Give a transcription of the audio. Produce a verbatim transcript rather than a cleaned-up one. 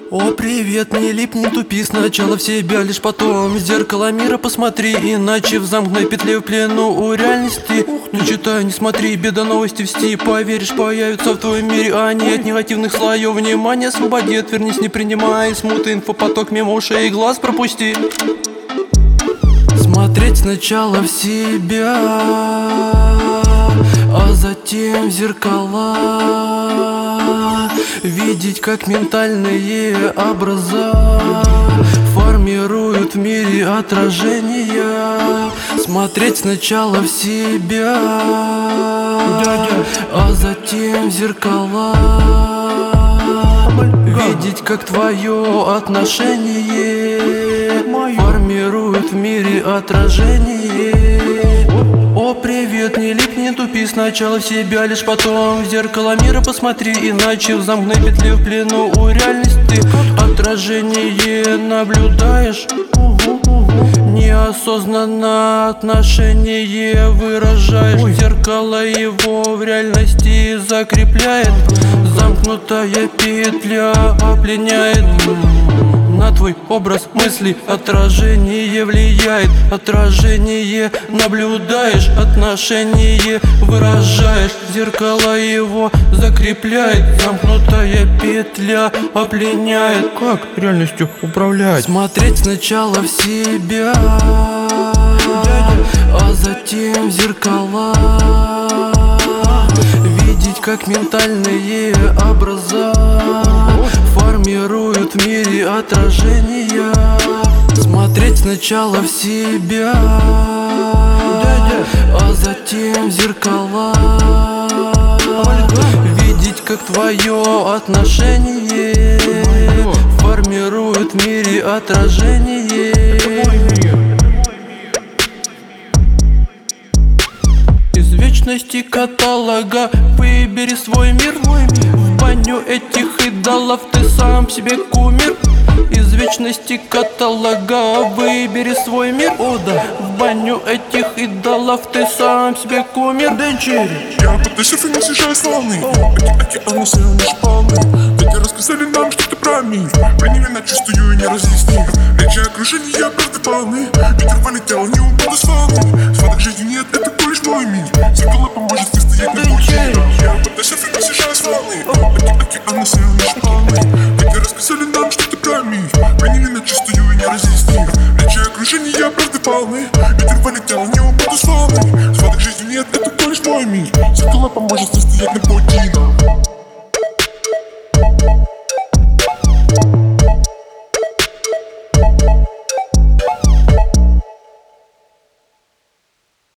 О, привет, не липни, тупи сначала в себя, лишь потом в зеркало мира посмотри, иначе в замкнутой петле в плену у реальности. Не читай, не смотри, беда новости в сти, поверишь, появятся в твоем мире они от негативных слоев. Внимание освободи, отвернись, не принимай смуты, инфопоток мимо ушей и глаз пропусти. Смотреть сначала в себя, а затем в зеркала. Видеть, как ментальные образа формируют в мире отражения. Смотреть сначала в себя, а затем в зеркала. Видеть, как твое отношение формирует в мире отражение. О, привет, не липни, не тупи сначала в себя, лишь потом в зеркало мира посмотри, иначе в замкнутой петле в плену у реальности отражение наблюдаешь. Неосознанно отношение выражаешь, зеркало его в реальности закрепляет. Замкнутая петля опленяет. На твой образ мысли отражение влияет. Отражение наблюдаешь, отношение выражаешь, зеркало его закрепляет. Замкнутая петля опленяет. Как реальностью управлять? Смотреть сначала в себя, а затем в зеркала. Видеть, как ментальные образа формируют в мире отражения. Смотреть сначала в себя, а затем в зеркала. Видеть, как твое отношение формирует в мире отражение. Из вечности каталога выбери свой мир. В баню этих идолов ты сам себе кумир. Из вечности каталога выбери свой мир. О, да. В баню этих идолов ты сам себе кумир. Денчери. Я под серфингом съезжаю с волны. Эти океаны сегодня шпаны. Ведь рассказали нам что-то про мир. Приняли, чувствую и не разъяснив. Речи окружения правды полны. Ветер полетел, не упаду с волны. Сводок жизни нет, это лишь мой мир. Зеркало поможет выстоять на пути. Я под серфингом съезжаю с волны. Эти океаны сегодня шпаны. Ведь рассказали нам что-то про мир. Приняли, чувствую и не разъяснив. Речи окружения правды полны. Ветер полетел, не упаду с волны. Сводок жизни нет, это лишь мой мир. Зеркало поможет выстоять на пути.